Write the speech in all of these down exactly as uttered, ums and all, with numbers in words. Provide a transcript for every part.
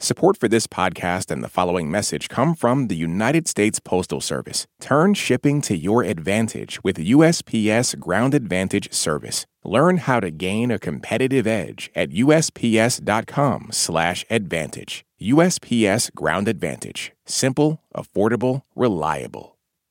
Support for this podcast and the following message come from the United States Postal Service. Turn shipping to your advantage with U S P S Ground Advantage service. Learn how to gain a competitive edge at usps.com slash advantage. U S P S Ground Advantage. Simple, affordable, reliable.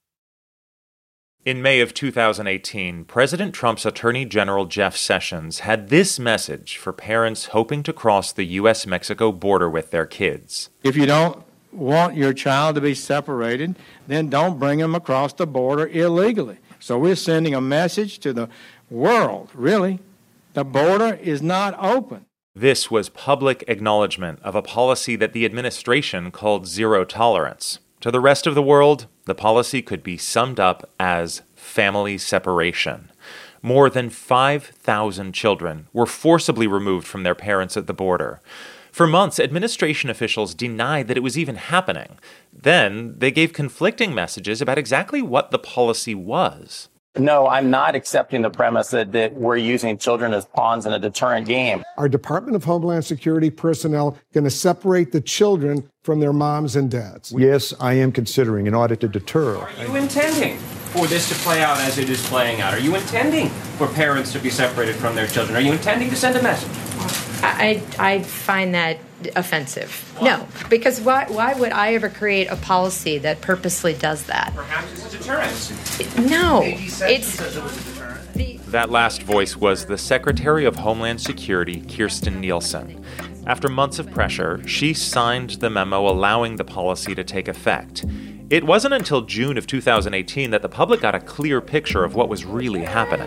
In May of two thousand eighteen, President Trump's Attorney General Jeff Sessions had this message for parents hoping to cross the U S Mexico border with their kids. If you don't want your child to be separated, then don't bring them across the border illegally. So we're sending a message to the world, really. The border is not open. This was public acknowledgement of a policy that the administration called zero tolerance. To the rest of the world, the policy could be summed up as family separation. More than five thousand children were forcibly removed from their parents at the border. For months, administration officials denied that it was even happening. Then, they gave conflicting messages about exactly what the policy was. No, I'm not accepting the premise that, that we're using children as pawns in a deterrent game. Our Department of Homeland Security personnel going to separate the children from their moms and dads. Yes, I am considering an audit to deter. Are you intending for this to play out as it is playing out? Are you intending for parents to be separated from their children? Are you intending to send a message? I, I find that offensive. No, because why, why would I ever create a policy that purposely does that? Perhaps it's a deterrent. No, it's... The- that last voice was the Secretary of Homeland Security, Kirstjen Nielsen. After months of pressure, she signed the memo allowing the policy to take effect. It wasn't until June of two thousand eighteen that the public got a clear picture of what was really happening.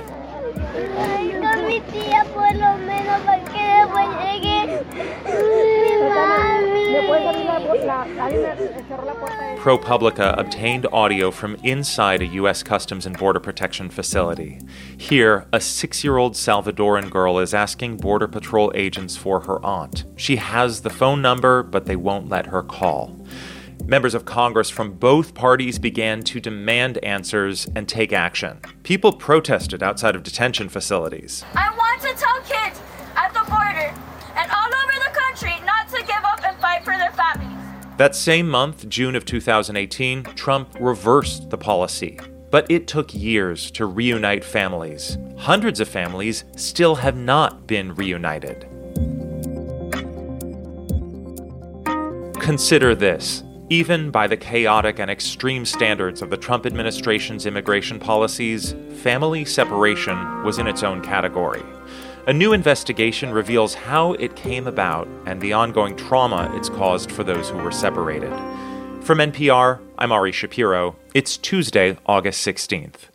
ProPublica obtained audio from inside a U S Customs and Border Protection facility. Here, a six-year-old Salvadoran girl is asking Border Patrol agents for her aunt. She has the phone number, but they won't let her call. Members of Congress from both parties began to demand answers and take action. People protested outside of detention facilities. I want to tell kids at the border and all over the country not to give up and fight for their families. That same month, June of two thousand eighteen, Trump reversed the policy. But it took years to reunite families. Hundreds of families still have not been reunited. Consider this. Even by the chaotic and extreme standards of the Trump administration's immigration policies, family separation was in its own category. A new investigation reveals how it came about and the ongoing trauma it's caused for those who were separated. From N P R, I'm Ari Shapiro. It's Tuesday, August sixteenth.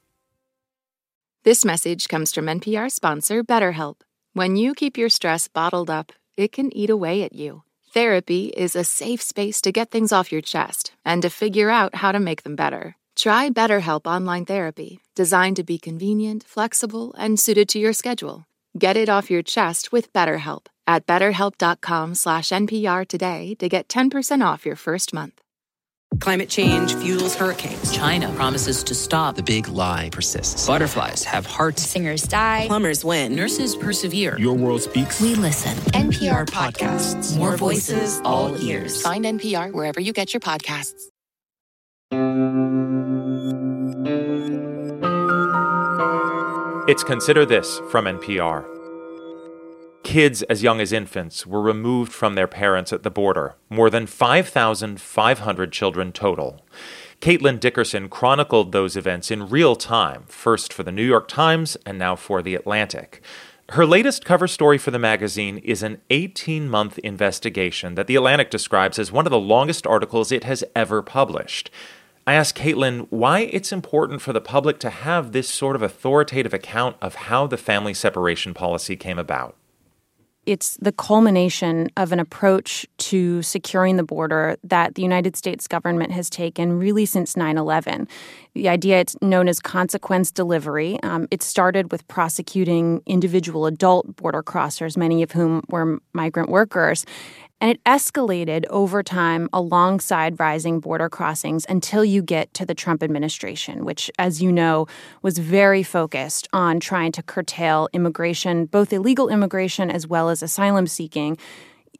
This message comes from N P R sponsor BetterHelp. When you keep your stress bottled up, it can eat away at you. Therapy is a safe space to get things off your chest and to figure out how to make them better. Try BetterHelp Online Therapy, designed to be convenient, flexible, and suited to your schedule. Get it off your chest with BetterHelp at betterhelp.com slash NPR today to get ten percent off your first month. Climate change fuels hurricanes. China promises to stop. The big lie persists. Butterflies have hearts. Singers die. Plumbers win. Nurses persevere. Your world speaks. We listen. N P R Podcasts. More voices, all ears. Find N P R wherever you get your podcasts. It's Consider This from N P R. Kids as young as infants were removed from their parents at the border, more than five thousand five hundred children total. Caitlin Dickerson chronicled those events in real time, first for the New York Times and now for The Atlantic. Her latest cover story for the magazine is an eighteen-month investigation that The Atlantic describes as one of the longest articles it has ever published. I asked Caitlin why it's important for the public to have this sort of authoritative account of how the family separation policy came about. It's the culmination of an approach to securing the border that the United States government has taken really since nine eleven. The idea, it's known as consequence delivery. Um, it started with prosecuting individual adult border crossers, many of whom were migrant workers. And it escalated over time alongside rising border crossings until you get to the Trump administration, which, as you know, was very focused on trying to curtail immigration, both illegal immigration as well as asylum seeking.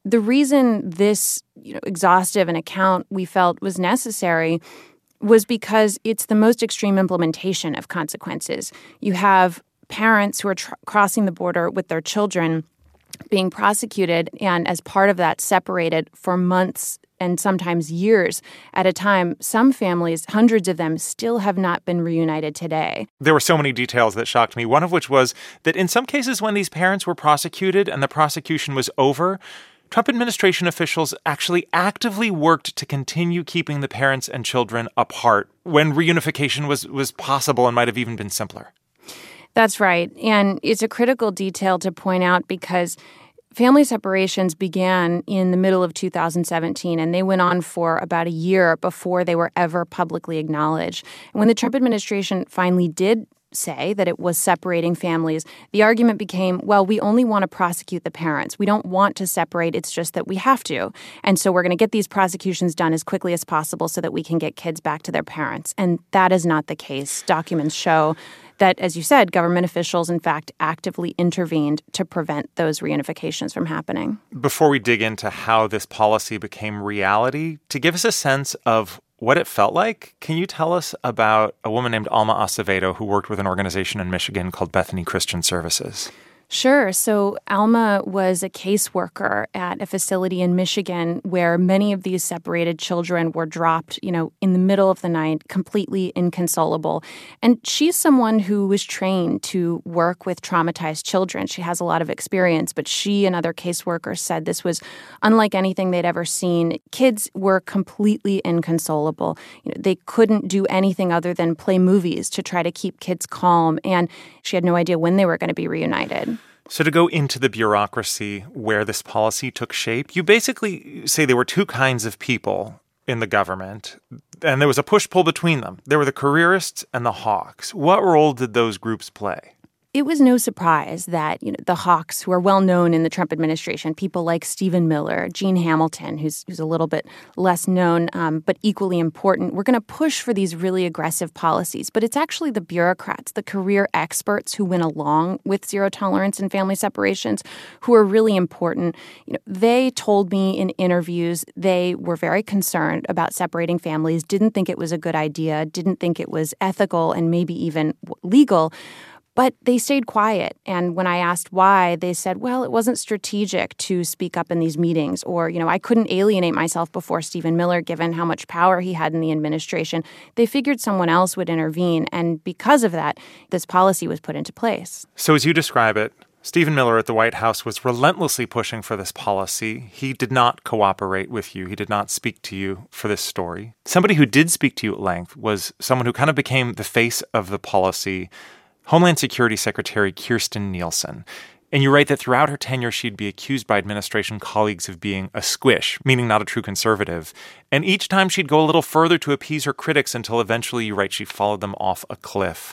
The reason this, you know, exhaustive an account we felt was necessary was because it's the most extreme implementation of consequences. You have parents who are tr- crossing the border with their children being prosecuted and, as part of that, separated for months and sometimes years at a time. Some families, hundreds of them, still have not been reunited today. There were so many details that shocked me, one of which was that in some cases when these parents were prosecuted and the prosecution was over, Trump administration officials actually actively worked to continue keeping the parents and children apart when reunification was, was possible and might have even been simpler. That's right. And it's a critical detail to point out because family separations began in the middle of two thousand seventeen, and they went on for about a year before they were ever publicly acknowledged. And when the Trump administration finally did say that it was separating families, the argument became, well, we only want to prosecute the parents. We don't want to separate. It's just that we have to. And so we're going to get these prosecutions done as quickly as possible so that we can get kids back to their parents. And that is not the case. Documents show that, as you said, government officials, in fact, actively intervened to prevent those reunifications from happening. Before we dig into how this policy became reality, to give us a sense of what it felt like, can you tell us about a woman named Alma Acevedo who worked with an organization in Michigan called Bethany Christian Services? Sure. So Alma was a caseworker at a facility in Michigan where many of these separated children were dropped, you know, in the middle of the night, completely inconsolable. And she's someone who was trained to work with traumatized children. She has a lot of experience, but she and other caseworkers said this was unlike anything they'd ever seen. Kids were completely inconsolable. You know, they couldn't do anything other than play movies to try to keep kids calm. And she had no idea when they were going to be reunited. So to go into the bureaucracy where this policy took shape, you basically say there were two kinds of people in the government, and there was a push-pull between them. There were the careerists and the hawks. What role did those groups play? It was no surprise that, you know, the hawks, who are well known in the Trump administration, people like Stephen Miller, Gene Hamilton, who's who's a little bit less known um, but equally important, we're going to push for these really aggressive policies. But it's actually the bureaucrats, the career experts who went along with zero tolerance and family separations, who are really important. You know, they told me in interviews they were very concerned about separating families, didn't think it was a good idea, didn't think it was ethical and maybe even legal. But they stayed quiet. And when I asked why, they said, well, it wasn't strategic to speak up in these meetings. Or, you know, I couldn't alienate myself before Stephen Miller, given how much power he had in the administration. They figured someone else would intervene. And because of that, this policy was put into place. So as you describe it, Stephen Miller at the White House was relentlessly pushing for this policy. He did not cooperate with you. He did not speak to you for this story. Somebody who did speak to you at length was someone who kind of became the face of the policy, Homeland Security Secretary Kirstjen Nielsen. And you write that throughout her tenure, she'd be accused by administration colleagues of being a squish, meaning not a true conservative. And each time she'd go a little further to appease her critics until eventually, you write, she followed them off a cliff.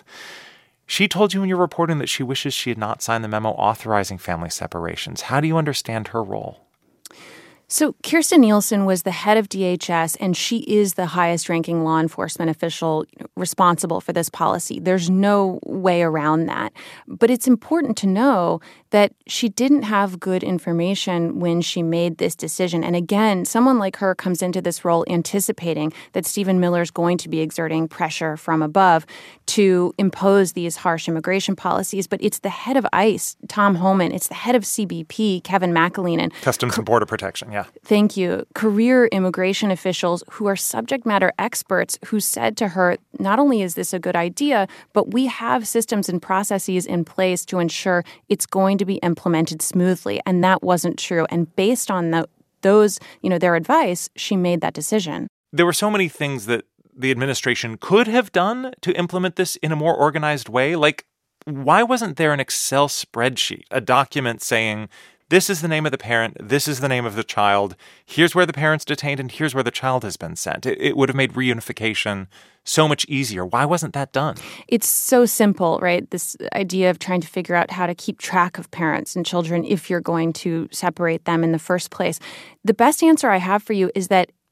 She told you in your reporting that she wishes she had not signed the memo authorizing family separations. How do you understand her role? So Kirstjen Nielsen was the head of D H S, and she is the highest-ranking law enforcement official responsible for this policy. There's no way around that. But it's important to know that she didn't have good information when she made this decision. And again, someone like her comes into this role anticipating that Stephen Miller is going to be exerting pressure from above to impose these harsh immigration policies. But it's the head of ICE, Tom Homan. It's the head of C B P, Kevin McAleenan. Customs and Border Protection, yeah. Thank you. Career immigration officials who are subject matter experts who said to her, not only is this a good idea, but we have systems and processes in place to ensure it's going to be implemented smoothly. And that wasn't true. And based on the, those, you know, their advice, she made that decision. There were so many things that the administration could have done to implement this in a more organized way. Like, why wasn't there an Excel spreadsheet, a document saying, this is the name of the parent, this is the name of the child, here's where the parent's detained, and here's where the child has been sent? It, it would have made reunification so much easier. Why wasn't that done? It's so simple, right? This idea of trying to figure out how to keep track of parents and children if you're going to separate them in the first place. The best answer I have for you is that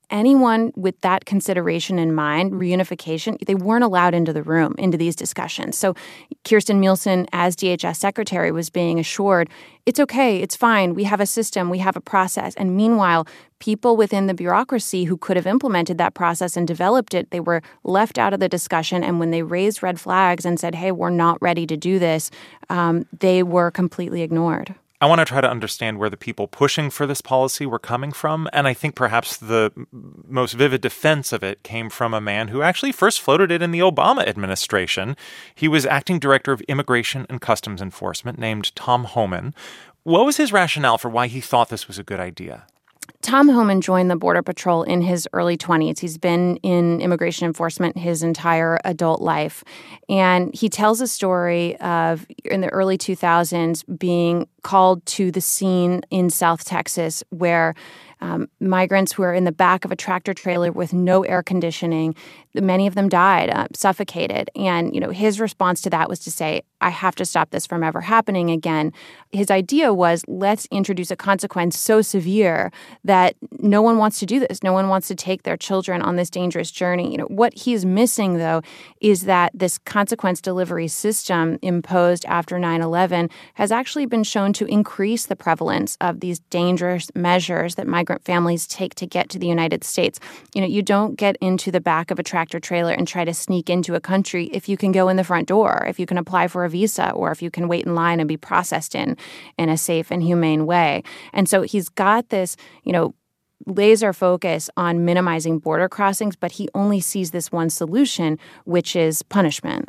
anyone with that consideration in mind, reunification, they weren't allowed into the room, into these discussions. So Kirstjen Nielsen, as D H S secretary, was being assured, it's okay, it's fine, we have a system, we have a process. And meanwhile, people within the bureaucracy who could have implemented that process and developed it, they were left out of the discussion. And when they raised red flags and said, hey, we're not ready to do this, um, they were completely ignored. I want to try to understand where the people pushing for this policy were coming from, and I think perhaps the most vivid defense of it came from a man who actually first floated it in the Obama administration. He was acting director of Immigration and Customs Enforcement named Tom Homan. What was his rationale for why he thought this was a good idea? Tom Homan joined the Border Patrol in his early twenties. He's been in immigration enforcement his entire adult life. And he tells a story of, in the early two thousands, being called to the scene in South Texas where um, migrants who were in the back of a tractor trailer with no air conditioning, many of them died, uh, suffocated. And, you know, his response to that was to say, I have to stop this from ever happening again. His idea was, let's introduce a consequence so severe that no one wants to do this. No one wants to take their children on this dangerous journey. You know, what he's missing, though, is that this consequence delivery system imposed after nine eleven has actually been shown to increase the prevalence of these dangerous measures that migrant families take to get to the United States. You know, you don't get into the back of a tractor trailer and try to sneak into a country if you can go in the front door, if you can apply for a visa, or if you can wait in line and be processed in in a safe and humane way. And so he's got this, you know, laser focus on minimizing border crossings, but he only sees this one solution, which is punishment.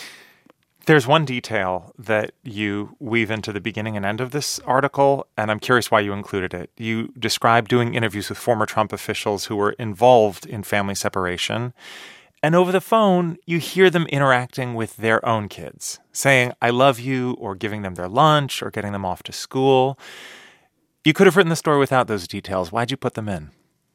There's one detail that you weave into the beginning and end of this article, and I'm curious why you included it. You describe doing interviews with former Trump officials who were involved in family separation, and over the phone, you hear them interacting with their own kids, saying, I love you, or giving them their lunch, or getting them off to school. You could have written the story without those details. Why'd you put them in?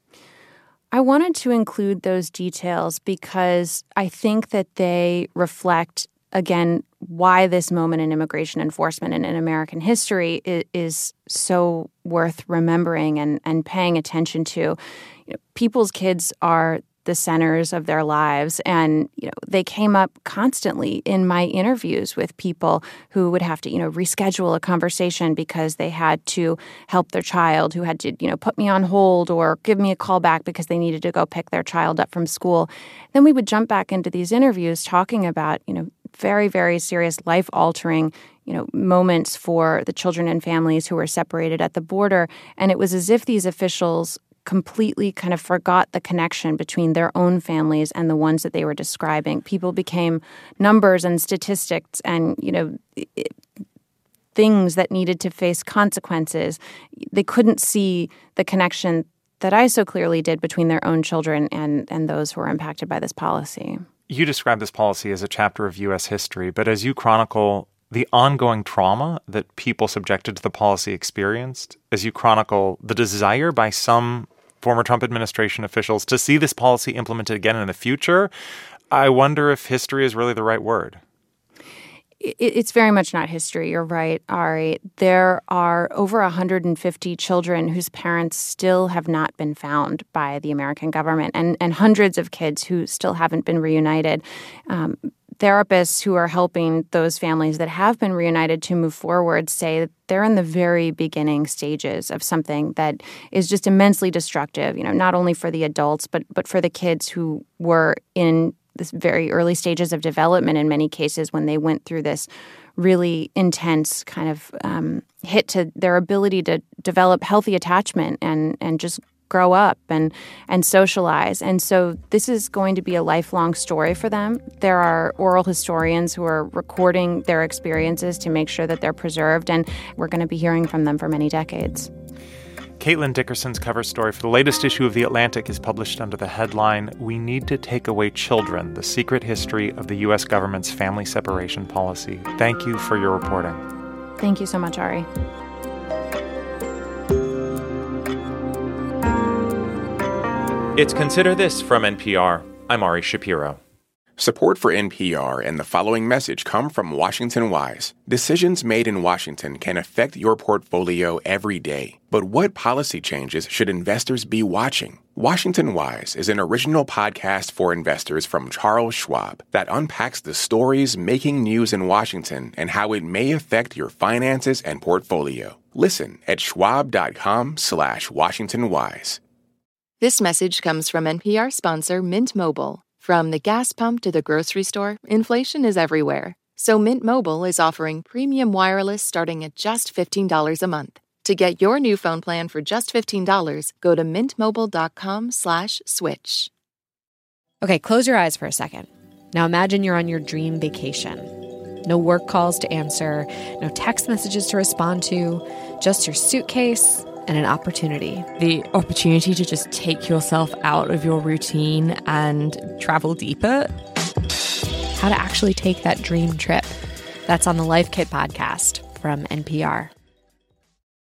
I wanted to include those details because I think that they reflect, again, why this moment in immigration enforcement and in American history is, is so worth remembering and, and paying attention to. You know, people's kids are the centers of their lives. And, you know, they came up constantly in my interviews with people who would have to, you know, reschedule a conversation because they had to help their child, who had to, you know, put me on hold or give me a call back because they needed to go pick their child up from school. Then we would jump back into these interviews talking about, you know, very, very serious life-altering, you know, moments for the children and families who were separated at the border. And it was as if these officials completely kind of forgot the connection between their own families and the ones that they were describing. People became numbers and statistics and, you know, it, things that needed to face consequences. They couldn't see the connection that I so clearly did between their own children and, and those who were impacted by this policy. You describe this policy as a chapter of U S history, but as you chronicle the ongoing trauma that people subjected to the policy experienced, as you chronicle the desire by some former Trump administration officials to see this policy implemented again in the future, I wonder if history is really the right word. It's very much not history. You're right, Ari. There are over one hundred fifty children whose parents still have not been found by the American government, and, and hundreds of kids who still haven't been reunited. Um, therapists who are helping those families that have been reunited to move forward say that they're in the very beginning stages of something that is just immensely destructive, you know, not only for the adults, but but for the kids who were in this very early stages of development in many cases when they went through this really intense kind of um, hit to their ability to develop healthy attachment and and just grow up and and socialize. And so this is going to be a lifelong story for them. There are oral historians who are recording their experiences to make sure that they're preserved, and we're going to be hearing from them for many decades. Caitlin Dickerson's cover story for the latest issue of The Atlantic is published under the headline, We Need to Take Away Children, The Secret History of the U S Government's Family Separation Policy. Thank you for your reporting. Thank you so much, Ari. It's Consider This from N P R. I'm Ari Shapiro. Support for N P R and the following message come from Washington Wise. Decisions made in Washington can affect your portfolio every day. But what policy changes should investors be watching? Washington Wise is an original podcast for investors from Charles Schwab that unpacks the stories making news in Washington and how it may affect your finances and portfolio. Listen at schwab.com slash Washington Wise. This message comes from N P R sponsor Mint Mobile. From the gas pump to the grocery store, inflation is everywhere. So Mint Mobile is offering premium wireless starting at just fifteen dollars a month. To get your new phone plan for just fifteen dollars, go to mintmobile.com slash switch. Okay, close your eyes for a second. Now imagine you're on your dream vacation. No work calls to answer, no text messages to respond to, just your suitcase and an opportunity. The opportunity to just take yourself out of your routine and travel deeper. How to actually take that dream trip. That's on the Life Kit podcast from N P R.